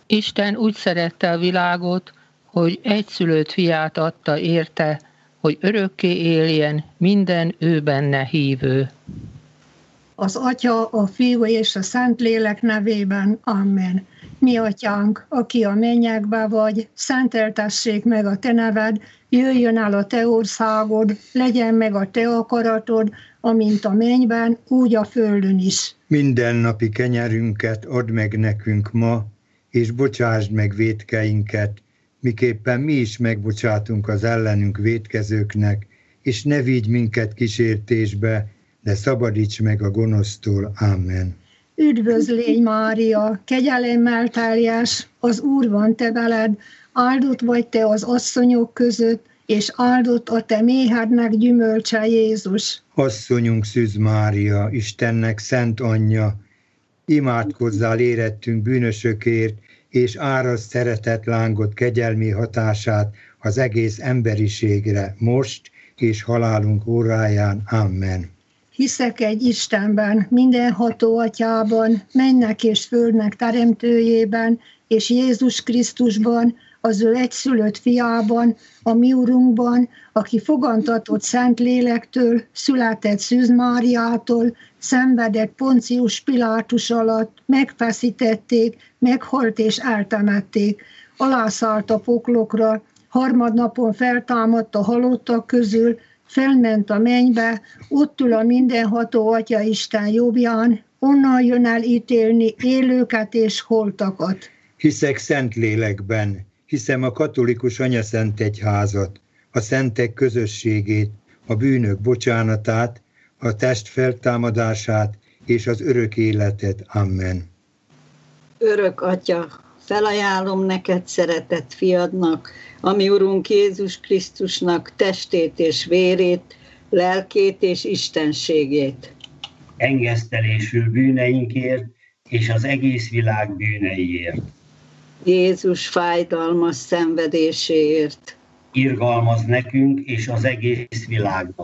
Isten úgy szerette a világot, hogy egyszülött fiát adta érte, hogy örökké éljen minden ő benne hívő. Az Atya, a Fiú és a Szentlélek nevében. Amen. Mi Atyánk, aki a mennyekben vagy, szenteltessék meg a te neved, jöjjön el a te országod, legyen meg a te akaratod, amint a mennyben, úgy a földön is. Mindennapi kenyerünket add meg nekünk ma, és bocsásd meg vétkeinket, miképpen mi is megbocsátunk az ellenünk vétkezőknek, és ne vigy minket kísértésbe, de szabadíts meg a gonosztól. Amen. Üdvözlégy Mária, kegyelemmel teljes, az Úr van te veled, áldott vagy te az asszonyok között, és áldott a te méhednek gyümölcse Jézus. Asszonyunk Szűz Mária, Istennek szent anyja, imádkozzál érettünk bűnösökért, és árasd szeretet lángot kegyelmi hatását az egész emberiségre, most és halálunk óráján. Amen. Hiszek egy Istenben, mindenható Atyában, mennek és földnek teremtőjében, és Jézus Krisztusban, az ő egyszülött fiában, a mi Urunkban, aki fogantatott Szent Lélektől, született Szűz Máriától, szenvedett Poncius Pilátus alatt, megfeszítették, meghalt és eltemették, alászállt a poklokra, harmadnapon feltámadt a halottak közül, felment a mennybe, ott ül a mindenható Atya Isten jobbján, onnan jön el ítélni élőket és holtakat. Hiszek szent lélekben, hiszem a katolikus anyaszent egyházat, a szentek közösségét, a bűnök bocsánatát, a test feltámadását és az örök életet. Amen. Örök Atya, felajánlom neked szeretett fiadnak, ami Urunk Jézus Krisztusnak testét és vérét, lelkét és istenségét. Engesztelésül bűneinkért és az egész világ bűneiért. Jézus fájdalmas szenvedéséért. Irgalmaz nekünk és az egész világnak.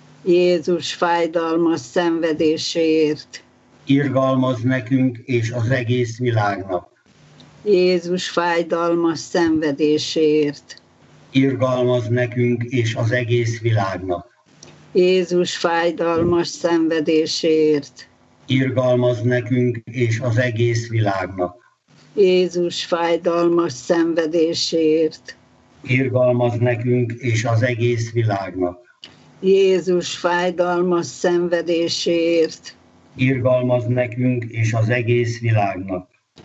Jézus fájdalmas szenvedéséért. Irgalmaz nekünk és az egész világnak. Jézus fájdalmas szenvedéséért. Irgalmaz nekünk és az egész világnak. Jézus fájdalmas szenvedéséért. Irgalmaz nekünk és az egész világnak. Jézus fájdalmas szenvedéséért. Irgalmaz nekünk és az egész világnak. Jézus fájdalmas szenvedéséért. Irgalmaz nekünk és az egész világnak.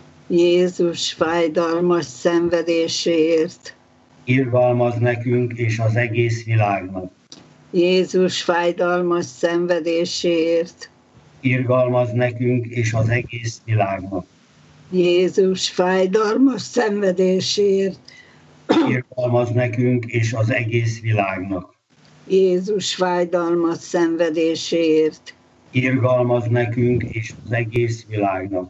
Jézus fájdalmas szenvedéséért. Irgalmaz nekünk és az egész világnak. Jézus fájdalmas szenvedéséért. Irgalmaz nekünk és az egész világnak. Jézus fájdalmas szenvedéséért. Irgalmaz nekünk és az egész világnak. Jézus fájdalmas szenvedéséért. Irgalmaz nekünk és az egész világnak.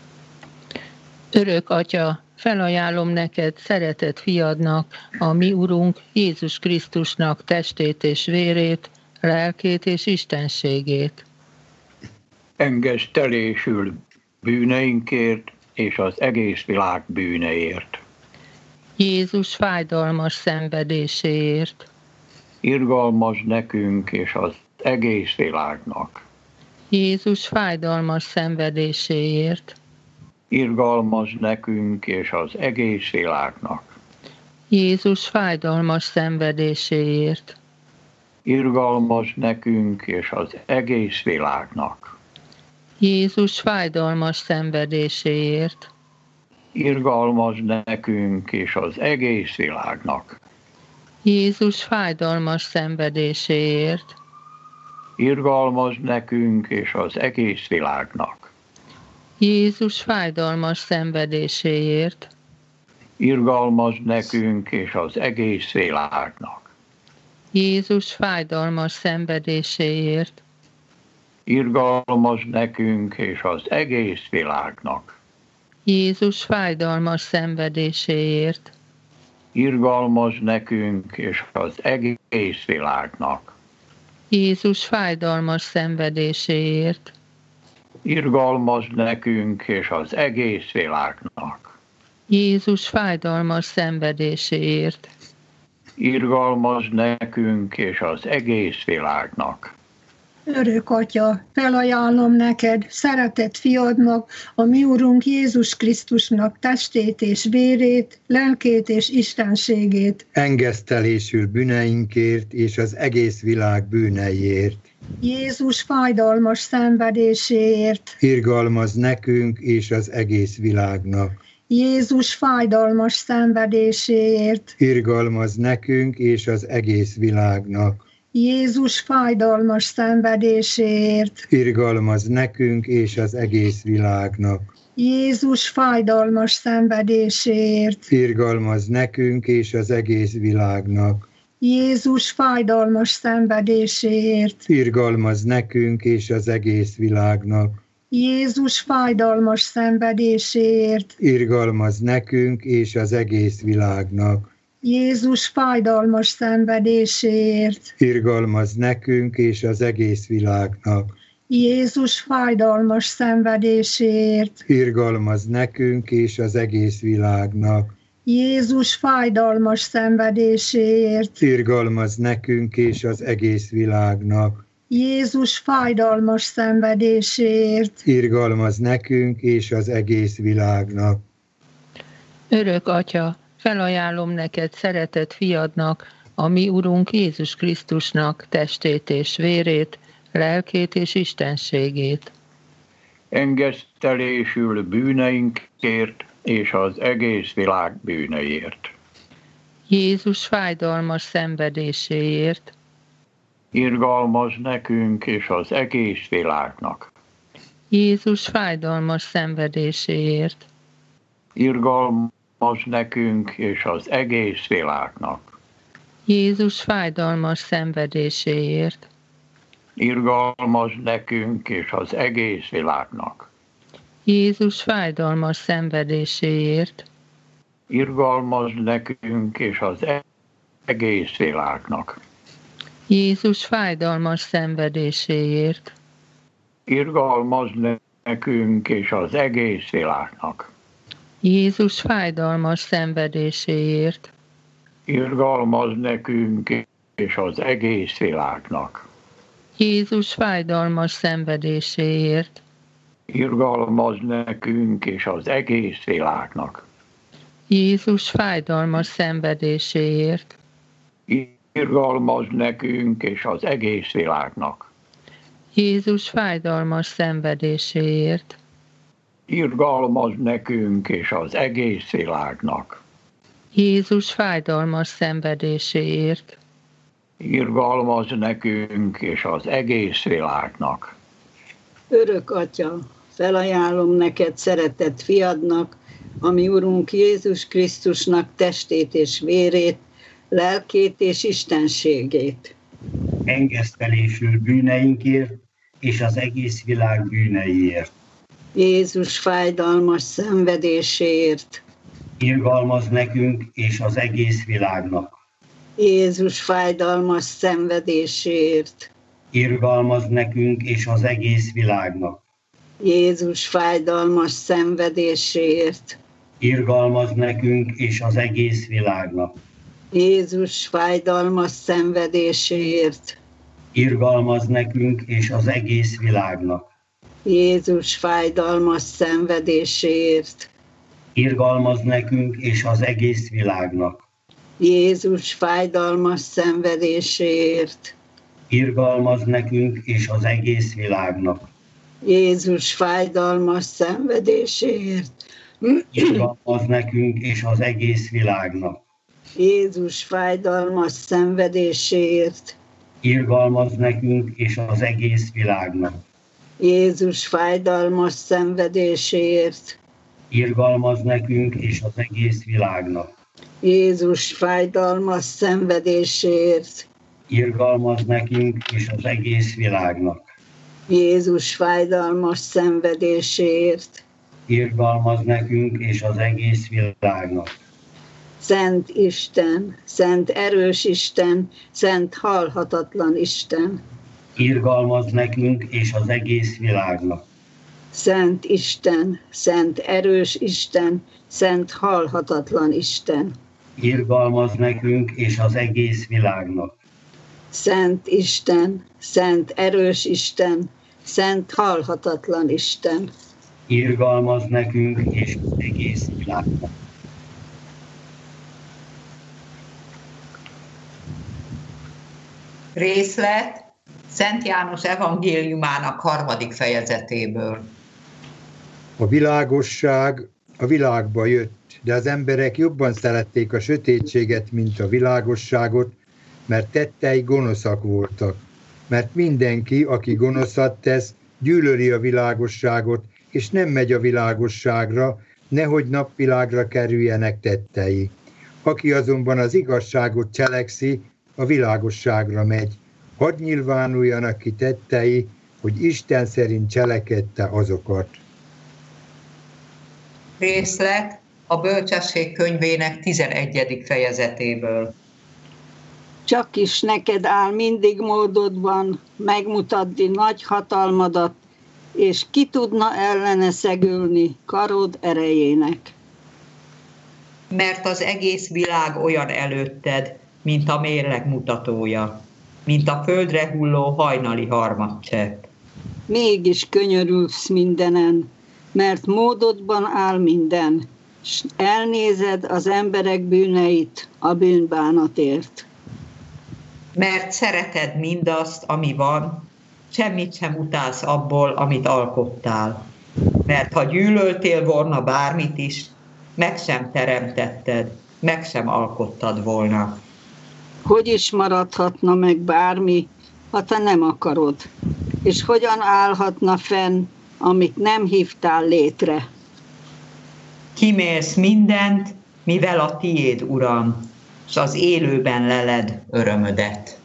Örök Atya, felajánlom neked szeretett fiadnak, a mi Urunk Jézus Krisztusnak testét és vérét, lelkét és istenségét. Engesztelésül bűneinkért és az egész világ bűneért. Jézus fájdalmas szenvedéséért. Irgalmaz nekünk és az egész világnak. Jézus fájdalmas szenvedéséért. Irgalmaz nekünk és az egész világnak. Jézus fájdalmas szenvedéséért. Irgalmaz nekünk és az egész világnak. Jézus fájdalmas szenvedéséért. Irgalmaz nekünk és az egész világnak. Jézus fájdalmas szenvedéséért. Irgalmaz nekünk és az egész világnak. Jézus fájdalmas szenvedéséért. Irgalmaz nekünk és az egész világnak. Jézus fájdalmas szenvedéséért. Irgalmaz nekünk és az egész világnak. Jézus fájdalmas szenvedéséért. Irgalmaz nekünk és az egész világnak. Jézus fájdalmas szenvedéséért. Irgalmaz nekünk és az egész világnak. Jézus fájdalmas szenvedéséért. Irgalmazz nekünk és az egész világnak. Örök Atya, felajánlom neked, szeretett fiadnak, a mi Urunk Jézus Krisztusnak testét és vérét, lelkét és istenségét. Engesztelésül bűneinkért és az egész világ bűneiért. Jézus fájdalmas szenvedéséért. Irgalmazz nekünk és az egész világnak. Jézus fájdalmas szenvedéséért. Irgalmazz nekünk és az egész világnak. Jézus fájdalmas szenvedéséért. Irgalmazz nekünk és az egész világnak. Jézus fájdalmas szenvedéséért. Irgalmazz nekünk és az egész világnak. Jézus fájdalmas szenvedéséért. Irgalmazz nekünk és az egész világnak. Jézus fájdalmas szenvedéséért. Irgalmazz nekünk és az egész világnak. Jézus fájdalmas szenvedéséért. Irgalmazz nekünk és az egész világnak. Jézus fájdalmas szenvedéséért. Irgalmazz nekünk és az egész világnak. Jézus fájdalmas szenvedéséért. Irgalmazz nekünk és az egész világnak. Jézus fájdalmas szenvedéséért. Irgalmazz nekünk és az egész világnak. Örök Atya, felajánlom neked szeretett fiadnak, a mi Urunk Jézus Krisztusnak testét és vérét, lelkét és istenségét. Engesztelésül bűneinkért és az egész világ bűneiért. Jézus fájdalmas szenvedéséért. Irgalmazz nekünk és az egész világnak. Jézus fájdalmas szenvedéséért. Irgalmazz nekünk és az egész világnak. Jézus fájdalmas szenvedéséért. Irgalmazz nekünk és az egész világnak. Jézus fájdalmas szenvedéséért. Irgalmazz nekünk és az egész világnak. Jézus fájdalmas szenvedéséért. Irgalmazz nekünk és az egész világnak. Jézus fájdalmas szenvedéséért. Irgalmazz nekünk és az egész világnak. Jézus fájdalmas szenvedéséért. Irgalmazz nekünk és az egész világnak. Jézus fájdalmas szenvedéséért. Irgalmazz nekünk és az egész világnak. Jézus fájdalmas szenvedéséért. Irgalmazz nekünk és az egész világnak. Jézus fájdalmas szenvedéséért. Irgalmazz nekünk és az egész világnak. Örök Atya, felajánlom neked szeretett fiadnak, a mi Urunk Jézus Krisztusnak testét és vérét, lelkét és istenségét. Engesztelésül bűneinkért és az egész világ bűneiért. Jézus fájdalmas szenvedéséért. Irgalmazz nekünk és az egész világnak. Jézus fájdalmas szenvedéséért. Irgalmazz nekünk és az egész világnak. Jézus fájdalmas szenvedéséért. Irgalmazz nekünk és az egész világnak. Jézus fájdalmas szenvedéséért. Irgalmazz nekünk és az egész világnak. Jézus fájdalmas szenvedéséért. Irgalmazz nekünk és az egész világnak. Jézus fájdalmas szenvedéséért. Irgalmazz nekünk és az egész világnak. Jézus fájdalmas szenvedéséért. Irgalmazz nekünk és az egész világnak. Jézus fájdalmas szenvedéséért. Irgalmazz nekünk és az egész világnak. Jézus fájdalmas szenvedéséért. Irgalmazz nekünk és az egész világnak. Jézus fájdalmas szenvedéséért. Irgalmazz nekünk és az egész világnak. Jézus fájdalmas szenvedéséért. Irgalmazz nekünk és az egész világnak. Szent Isten, szent erős Isten, szent halhatatlan Isten. Irgalmazz nekünk és az egész világnak. Szent Isten, szent erős Isten, szent halhatatlan Isten. Irgalmaz nekünk és az egész világnak. Szent Isten, szent erős Isten, szent halhatatlan Isten. Irgalmaz nekünk és az egész világnak. Részlet Szent János evangéliumának 3. fejezetéből. A világosság a világba jött, de az emberek jobban szerették a sötétséget, mint a világosságot, mert tettei gonoszak voltak. Mert mindenki, aki gonoszat tesz, gyűlöli a világosságot, és nem megy a világosságra, nehogy napvilágra kerüljenek tettei. Aki azonban az igazságot cselekszi, a világosságra megy. Hadd nyilvánuljanak ki tettei, hogy Isten szerint cselekedte azokat. Részlet a Bölcsesség könyvének 11. fejezetéből. Csak is neked áll mindig módodban megmutatni nagy hatalmadat, és ki tudna ellene szegülni karod erejének. Mert az egész világ olyan előtted, mint a mérleg mutatója, mint a földre hulló hajnali harmadcsepp. Mégis könyörülsz mindenen, mert módodban áll minden, s elnézed az emberek bűneit a bűnbánatért. Mert szereted mindazt, ami van, semmit sem utálsz abból, amit alkottál. Mert ha gyűlöltél volna bármit is, meg sem teremtetted, meg sem alkottad volna. Hogy is maradhatna meg bármi, ha te nem akarod? És hogyan állhatna fenn, amit nem hívtál létre? Kimélsz mindent, mivel a tiéd, Uram, s az élőben leled örömödet.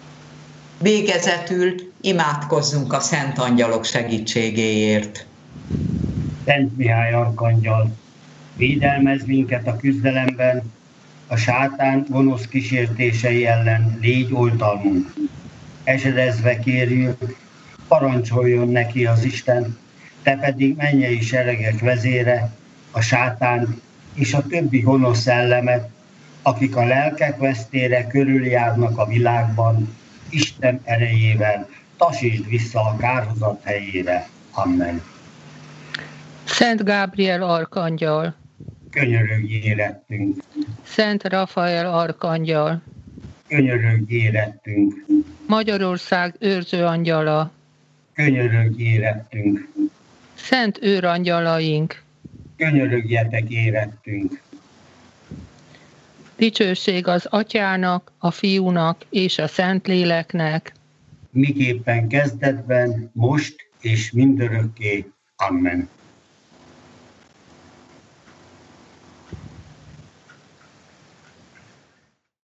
Végezetül imádkozzunk a szent angyalok segítségéért. Szent Mihály arkangyal, védelmezz minket a küzdelemben, a sátán gonosz kísértései ellen légy oltalmunk. Esedezve kérjük, parancsoljon neki az Isten, te pedig mennyei seregek vezére, a sátán és a többi gonosz szellemet, akik a lelkek vesztére körüljárnak a világban, Isten erejével tasítsd vissza a kárhozat helyére. Amen. Szent Gábriel arkangyal, Könyörögj érettünk, Szent Rafael arkangyal, könyörögj érettünk, Magyarország őrző angyala, könyörögj érettünk, Szent őrangyalaink, könyörögjetek érettünk. dicsőség az Atyának, a Fiúnak és a Szentléleknek, Miképpen kezdetben, most és mindörökké. Amen.